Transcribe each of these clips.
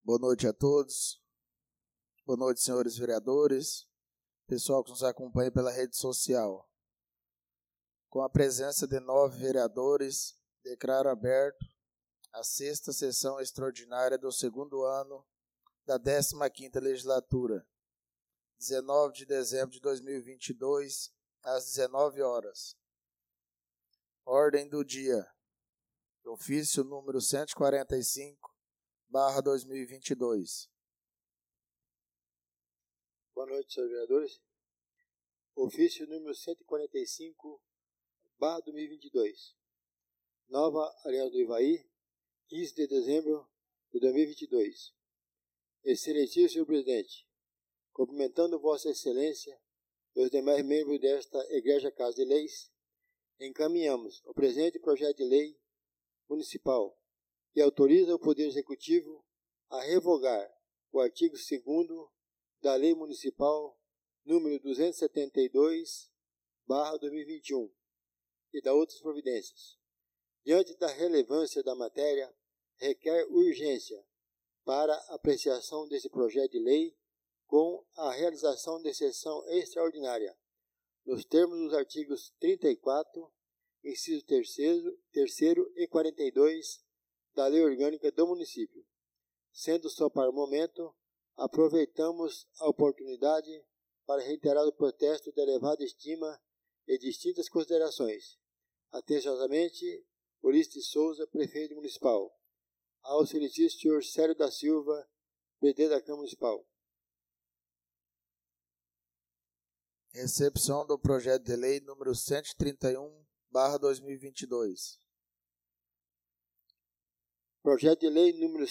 Boa noite a todos. Boa noite, senhores vereadores, pessoal que nos acompanha pela rede social. Com a presença de 9 vereadores, declaro aberto a 6ª sessão extraordinária do 2º ano da 15ª legislatura, 19 de dezembro de 2022, às 19 horas. Ordem do dia. Ofício número 145/2022. Boa noite, senhores vereadores. Ofício número 145/2022. Nova Aliança do Ivaí, 15 de dezembro de 2022. Excelentíssimo senhor presidente, cumprimentando Vossa Excelência e os demais membros desta Igreja Casa de Leis, encaminhamos o presente projeto de lei municipal que autoriza o Poder Executivo a revogar o artigo 2º da Lei Municipal número 272/2021 e da outras providências. Diante da relevância da matéria, requer urgência para apreciação desse projeto de lei com a realização de sessão extraordinária, nos termos dos artigos 34, inciso 3º e 42 da Lei Orgânica do Município. Sendo só para o momento, aproveitamos a oportunidade para reiterar o protesto de elevada estima e distintas considerações. Atenciosamente, Ulisses de Souza, prefeito municipal. Ao excelentíssimo senhor Célio da Silva, presidente da Câmara Municipal. Recepção do projeto de lei número 131/2022. Projeto de lei número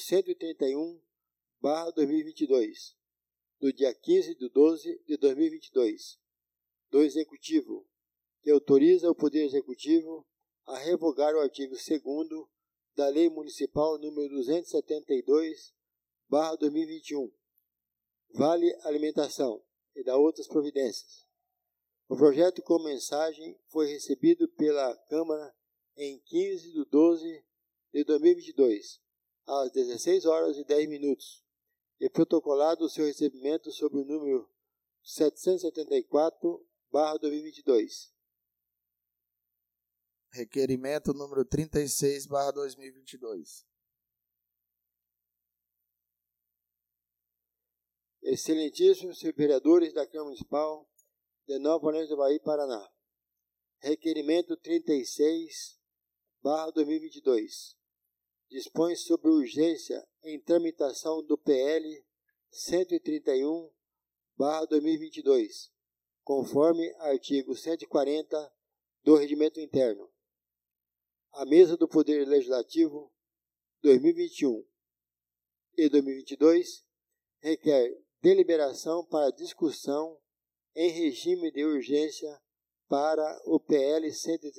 131/2022, do dia 15 de 12 de 2022, do Executivo, que autoriza o Poder Executivo a revogar o artigo 2º da Lei Municipal número 272/2021, Vale Alimentação e da outras providências. O projeto com mensagem foi recebido pela Câmara em 15 de 12 de 2022, às 16 horas e 10 minutos, e protocolado o seu recebimento sob o número 774/2022. Requerimento número 36/2022. Excelentíssimos senhores vereadores da Câmara Municipal de Nova Orleans do Ivaí, Paraná. Requerimento 36/2022. Dispõe sobre urgência em tramitação do PL 131/2022, conforme artigo 140 do Regimento Interno. A Mesa do Poder Legislativo 2021 e 2022 requer deliberação para discussão em regime de urgência para o PL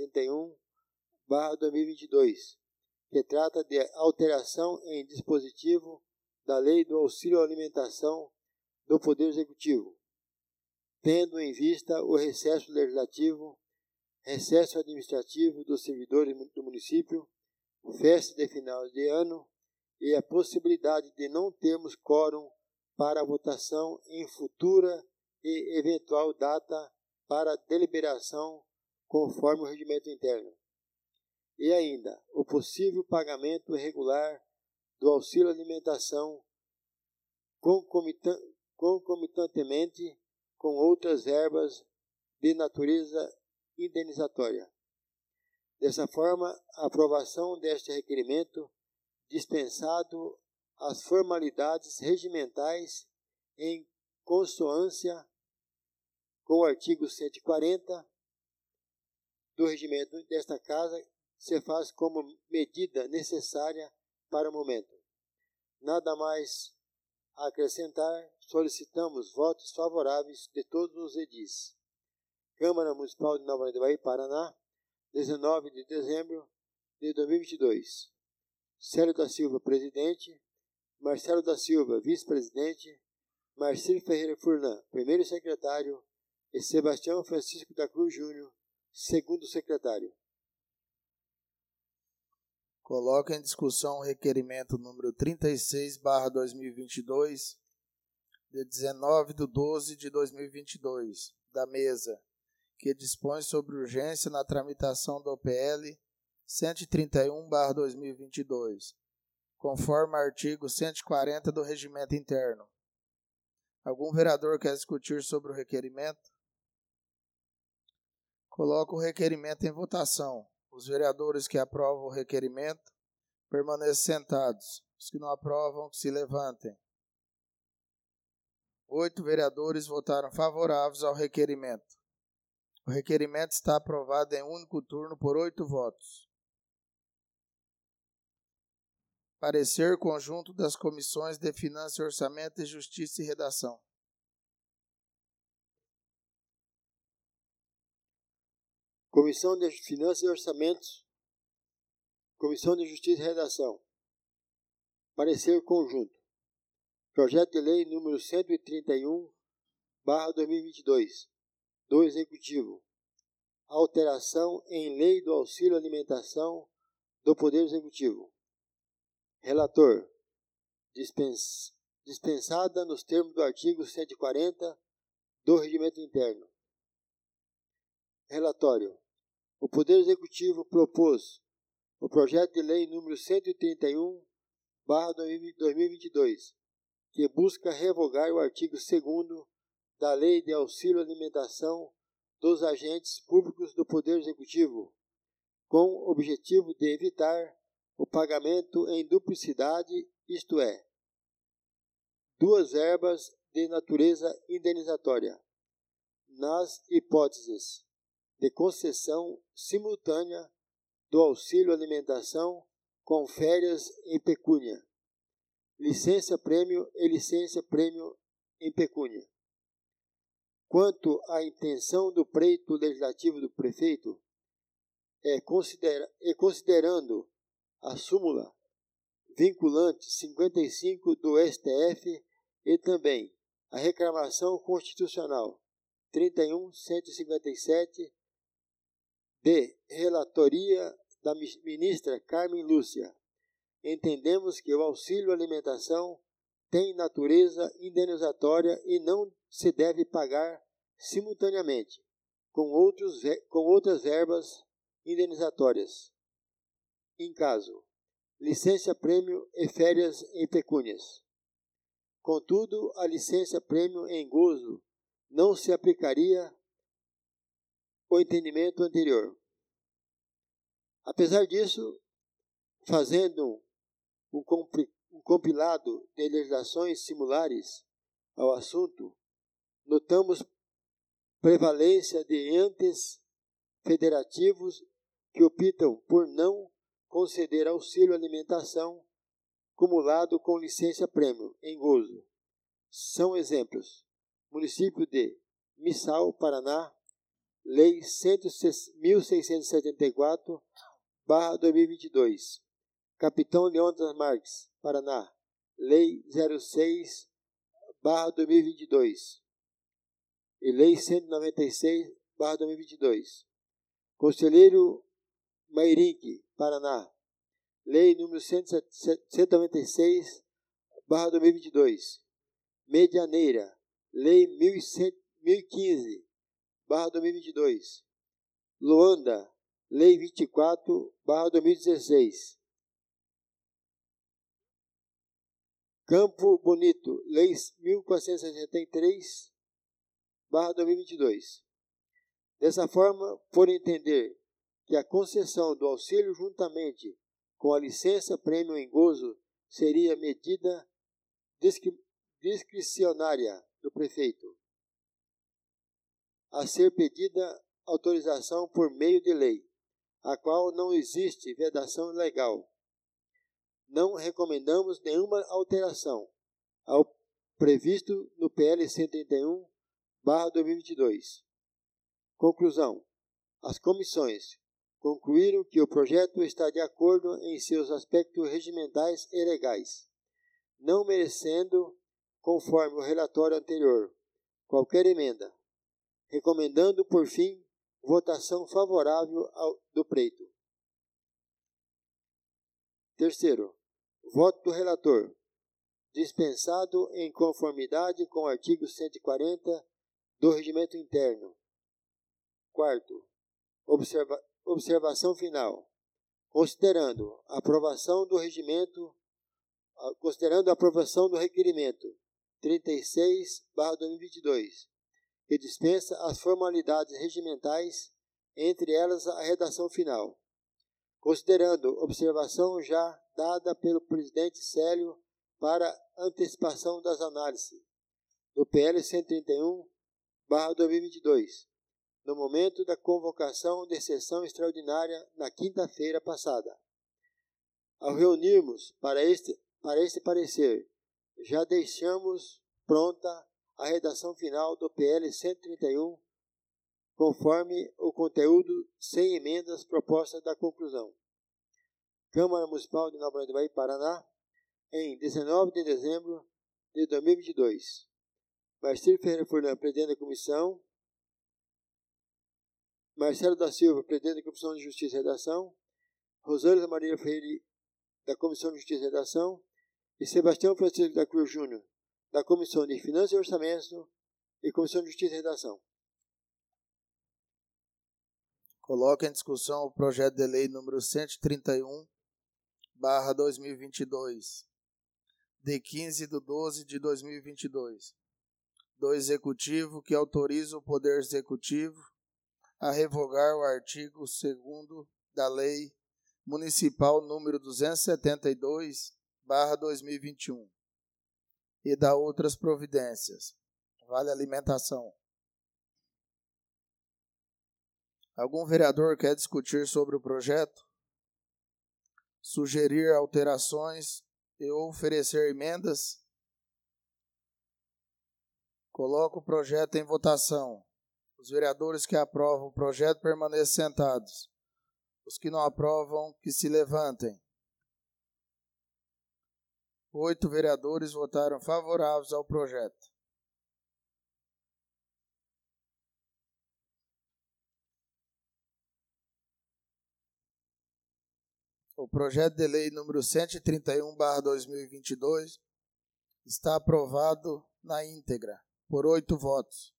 131/2022, que trata de alteração em dispositivo da Lei do Auxílio à Alimentação do Poder Executivo, tendo em vista o recesso legislativo, recesso administrativo dos servidores do município, festa de final de ano e a possibilidade de não termos quórum para a votação em futura e eventual data para deliberação conforme o regimento interno. E ainda, o possível pagamento regular do auxílio alimentação concomitantemente com outras verbas de natureza indenizatória. Dessa forma, a aprovação deste requerimento, dispensado as formalidades regimentais em consonância com o artigo 140 do regimento desta Casa, se faz como medida necessária para o momento. Nada mais a acrescentar, solicitamos votos favoráveis de todos os edis. Câmara Municipal de Nova Orleans do Ivaí, Paraná, 19 de dezembro de 2022. Célio da Silva, presidente. Marcelo da Silva, vice-presidente. Marcílio Ferreira Furlan, primeiro secretário. E Sebastião Francisco da Cruz Júnior, segundo secretário. Coloco em discussão o requerimento número 36/2022, de 19/12/2022, da mesa, que dispõe sobre urgência na tramitação do OPL 131/2022, conforme artigo 140 do Regimento Interno. Algum vereador quer discutir sobre o requerimento? Coloco o requerimento em votação. Os vereadores que aprovam o requerimento permaneçam sentados. Os que não aprovam, que se levantem. 8 vereadores votaram favoráveis ao requerimento. O requerimento está aprovado em único turno por 8 votos. Parecer conjunto das comissões de Finanças e Orçamento e Justiça e Redação. Comissão de Finanças e Orçamentos. Comissão de Justiça e Redação. Parecer conjunto. Projeto de Lei número 131/2022, do Executivo. Alteração em Lei do Auxílio Alimentação do Poder Executivo. Relator. Dispensada nos termos do artigo 140 do Regimento Interno. Relatório. O Poder Executivo propôs o projeto de lei número 131/2022, que busca revogar o artigo 2º da Lei de Auxílio à Alimentação dos agentes públicos do Poder Executivo, com o objetivo de evitar o pagamento em duplicidade, isto é, duas verbas de natureza indenizatória, nas hipóteses de concessão simultânea do auxílio alimentação com férias em pecúnia, licença-prêmio e licença-prêmio em pecúnia. Quanto à intenção do pleito legislativo do prefeito, considerando a súmula vinculante 55 do STF e também a reclamação constitucional 31.157 de relatoria da ministra Carmen Lúcia, entendemos que o auxílio alimentação tem natureza indenizatória e não se deve pagar simultaneamente com outras verbas indenizatórias. Em caso, licença-prêmio e férias em pecúnias. Contudo, a licença-prêmio em gozo não se aplicaria o entendimento anterior. Apesar disso, fazendo um compilado de legislações similares ao assunto, notamos prevalência de entes federativos que optam por não conceder auxílio alimentação cumulado com licença-prêmio em gozo. São exemplos: município de Missal, Paraná, Lei 1674/2022. Capitão Leônidas Marques, Paraná, Lei 06/2022. E Lei 196/2022. Conselheiro Mairinque, Paraná, Lei número 196/2022. Medianeira, Lei 1015/2022. Luanda, Lei 24/2016. Campo Bonito, Lei 1463/2022. Dessa forma, por entender que a concessão do auxílio juntamente com a licença-prêmio em gozo seria medida discricionária do prefeito, a ser pedida autorização por meio de lei, a qual não existe vedação legal. Não recomendamos nenhuma alteração ao previsto no PL 131/2022. Conclusão. As comissões concluíram que o projeto está de acordo em seus aspectos regimentais e legais, não merecendo, conforme o relatório anterior, qualquer emenda, recomendando, por fim, votação favorável do pleito. Terceiro, voto do relator. Dispensado em conformidade com o artigo 140 do Regimento Interno. Quarto, observação final. Considerando a aprovação do requerimento 36/2022, que dispensa as formalidades regimentais, entre elas a redação final. Considerando observação já dada pelo presidente Célio para antecipação das análises do PL 131/2022, no momento da convocação de sessão extraordinária na quinta-feira passada. Ao reunirmos para este parecer, já deixamos pronta a redação final do PL 131, conforme o conteúdo sem emendas propostas da conclusão. Câmara Municipal de Nova Orleans do Bahia, Paraná, em 19 de dezembro de 2022. Marcelo Ferreira Furlan, presidente da comissão. Marcelo da Silva, presidente da Comissão de Justiça e Redação. Rosângela Maria Freire, da Comissão de Justiça e Redação. E Sebastião Francisco da Cruz Júnior, da Comissão de Finanças e Orçamento e Comissão de Justiça e Redação. Coloca em discussão o projeto de lei número 131/2022, de 15/12/2022, do Executivo, que autoriza o Poder Executivo a revogar o artigo 2º da Lei Municipal número 272/2021 e da outras providências. Vale alimentação. Algum vereador quer discutir sobre o projeto? Sugerir alterações e oferecer emendas? Coloco o projeto em votação. Os vereadores que aprovam o projeto permaneçam sentados. Os que não aprovam, que se levantem. 8 vereadores votaram favoráveis ao projeto. O projeto de lei número 131/2022 está aprovado na íntegra, por 8 votos.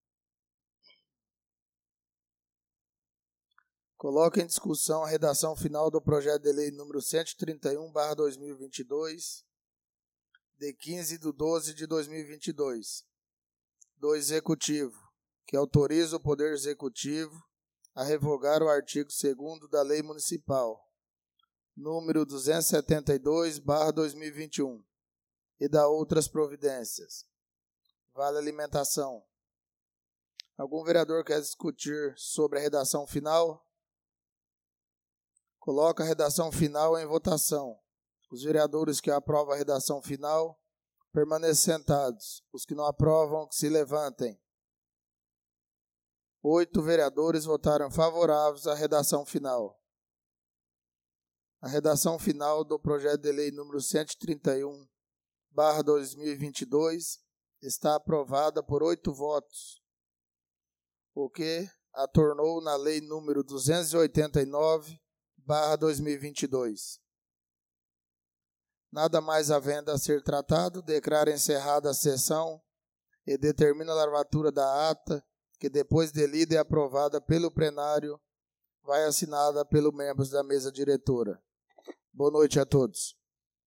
Coloco em discussão a redação final do projeto de lei número 131/2022, de 15/12/2022, do Executivo, que autoriza o Poder Executivo a revogar o artigo 2º da Lei Municipal, número 272/2021, e da outras providências. Vale alimentação. Algum vereador quer discutir sobre a redação final? Coloca a redação final em votação. Os vereadores que aprovam a redação final permaneçam sentados. Os que não aprovam, que se levantem. 8 vereadores votaram favoráveis à redação final. A redação final do projeto de lei número 131/2022 está aprovada por 8 votos, o que a tornou na lei número 289/2022. Nada mais havendo a ser tratado, declara encerrada a sessão e determina a lavratura da ata, que depois de lida e aprovada pelo plenário, vai assinada pelos membros da mesa diretora. Boa noite a todos.